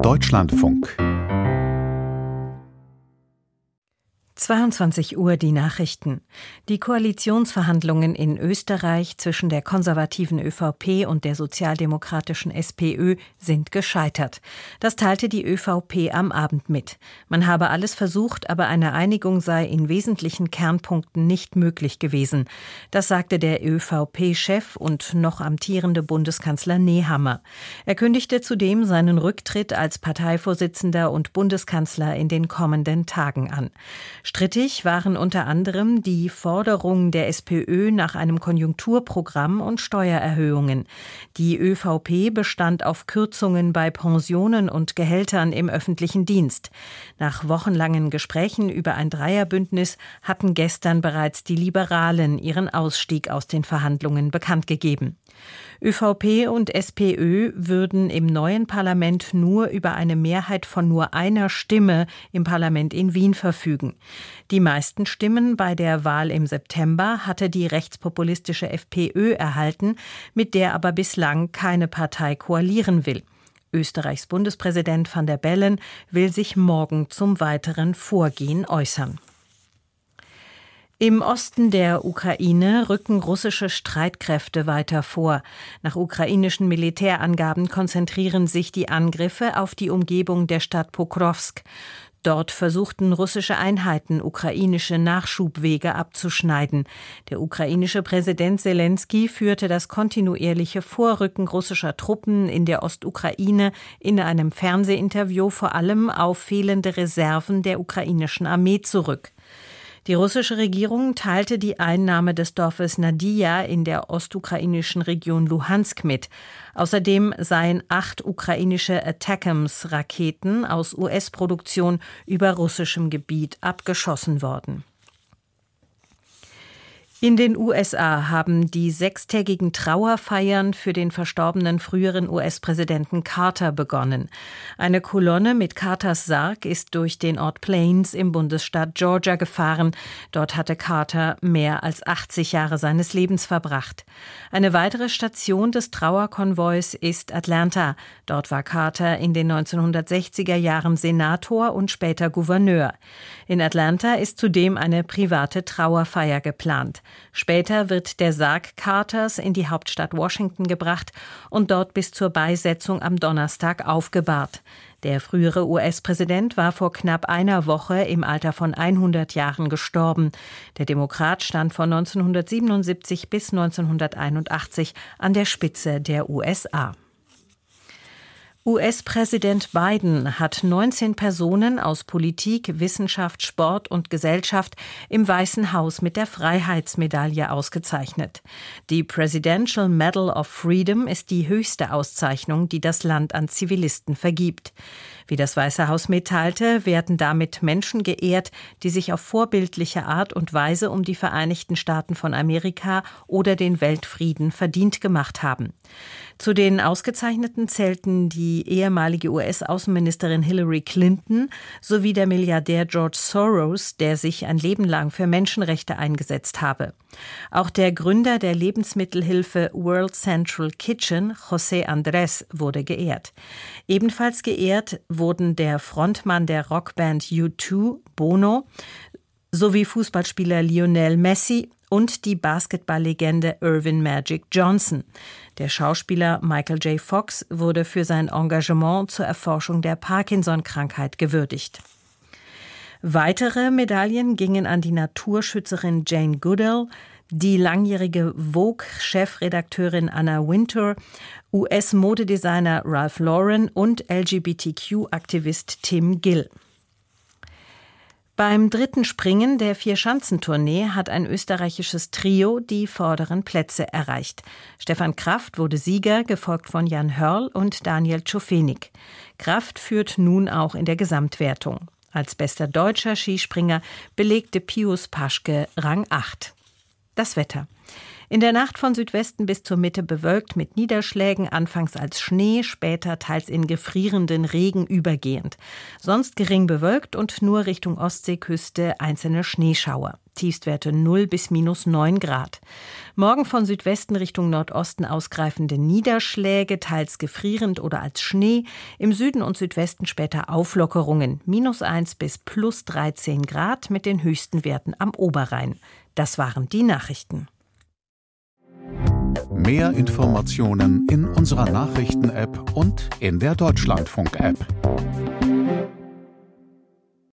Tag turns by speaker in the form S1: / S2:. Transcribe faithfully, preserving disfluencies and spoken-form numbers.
S1: Deutschlandfunk.
S2: zweiundzwanzig Uhr die Nachrichten. Die Koalitionsverhandlungen in Österreich zwischen der konservativen ÖVP und der sozialdemokratischen SPÖ sind gescheitert. Das teilte die ÖVP am Abend mit. Man habe alles versucht, aber eine Einigung sei in wesentlichen Kernpunkten nicht möglich gewesen. Das sagte der ÖVP-Chef und noch amtierende Bundeskanzler Nehammer. Er kündigte zudem seinen Rücktritt als Parteivorsitzender und Bundeskanzler in den kommenden Tagen an. Strittig waren unter anderem die Forderungen der SPÖ nach einem Konjunkturprogramm und Steuererhöhungen. Die ÖVP bestand auf Kürzungen bei Pensionen und Gehältern im öffentlichen Dienst. Nach wochenlangen Gesprächen über ein Dreierbündnis hatten gestern bereits die Liberalen ihren Ausstieg aus den Verhandlungen bekannt gegeben. ÖVP und SPÖ würden im neuen Parlament nur über eine Mehrheit von nur einer Stimme im Parlament in Wien verfügen. Die meisten Stimmen bei der Wahl im September hatte die rechtspopulistische FPÖ erhalten, mit der aber bislang keine Partei koalieren will. Österreichs Bundespräsident Van der Bellen will sich morgen zum weiteren Vorgehen äußern. Im Osten der Ukraine rücken russische Streitkräfte weiter vor. Nach ukrainischen Militärangaben konzentrieren sich die Angriffe auf die Umgebung der Stadt Pokrovsk. Dort versuchten russische Einheiten, ukrainische Nachschubwege abzuschneiden. Der ukrainische Präsident Selenskyj führte das kontinuierliche Vorrücken russischer Truppen in der Ostukraine in einem Fernsehinterview vor allem auf fehlende Reserven der ukrainischen Armee zurück. Die russische Regierung teilte die Einnahme des Dorfes Nadia in der ostukrainischen Region Luhansk mit. Außerdem seien acht ukrainische Attackams-Raketen aus U S-Produktion über russischem Gebiet abgeschossen worden. In den U S A haben die sechstägigen Trauerfeiern für den verstorbenen früheren U S-Präsidenten Carter begonnen. Eine Kolonne mit Carters Sarg ist durch den Ort Plains im Bundesstaat Georgia gefahren. Dort hatte Carter mehr als achtzig Jahre seines Lebens verbracht. Eine weitere Station des Trauerkonvois ist Atlanta. Dort war Carter in den neunzehnhundertsechziger Jahren Senator und später Gouverneur. In Atlanta ist zudem eine private Trauerfeier geplant. Später wird der Sarg Carters in die Hauptstadt Washington gebracht und dort bis zur Beisetzung am Donnerstag aufgebahrt. Der frühere U S-Präsident war vor knapp einer Woche im Alter von hundert Jahren gestorben. Der Demokrat stand von neunzehnhundertsiebenundsiebzig bis neunzehnhunderteinundachtzig an der Spitze der U S A. U S-Präsident Biden hat neunzehn Personen aus Politik, Wissenschaft, Sport und Gesellschaft im Weißen Haus mit der Freiheitsmedaille ausgezeichnet. Die Presidential Medal of Freedom ist die höchste Auszeichnung, die das Land an Zivilisten vergibt. Wie das Weiße Haus mitteilte, werden damit Menschen geehrt, die sich auf vorbildliche Art und Weise um die Vereinigten Staaten von Amerika oder den Weltfrieden verdient gemacht haben. Zu den Ausgezeichneten zählten die ehemalige U S-Außenministerin Hillary Clinton sowie der Milliardär George Soros, der sich ein Leben lang für Menschenrechte eingesetzt habe. Auch der Gründer der Lebensmittelhilfe World Central Kitchen, José Andrés, wurde geehrt. Ebenfalls geehrt wurden der Frontmann der Rockband U zwei, Bono, sowie Fußballspieler Lionel Messi und die Basketballlegende Earvin Magic Johnson. Der Schauspieler Michael J. Fox wurde für sein Engagement zur Erforschung der Parkinson-Krankheit gewürdigt. Weitere Medaillen gingen an die Naturschützerin Jane Goodall, die langjährige Vogue-Chefredakteurin Anna Wintour, U S-Modedesigner Ralph Lauren und L G B T Q-Aktivist Tim Gill. Beim dritten Springen der Vierschanzentournee hat ein österreichisches Trio die vorderen Plätze erreicht. Stefan Kraft wurde Sieger, gefolgt von Jan Hörl und Daniel Czofenik. Kraft führt nun auch in der Gesamtwertung. Als bester deutscher Skispringer belegte Pius Paschke Rang acht. Das Wetter. In der Nacht von Südwesten bis zur Mitte bewölkt mit Niederschlägen, anfangs als Schnee, später teils in gefrierenden Regen übergehend. Sonst gering bewölkt und nur Richtung Ostseeküste einzelne Schneeschauer. Tiefstwerte null bis minus neun Grad. Morgen von Südwesten Richtung Nordosten ausgreifende Niederschläge, teils gefrierend oder als Schnee. Im Süden und Südwesten später Auflockerungen. minus eins bis plus dreizehn Grad mit den höchsten Werten am Oberrhein. Das waren die Nachrichten.
S1: Mehr Informationen in unserer Nachrichten-App und in der Deutschlandfunk-App.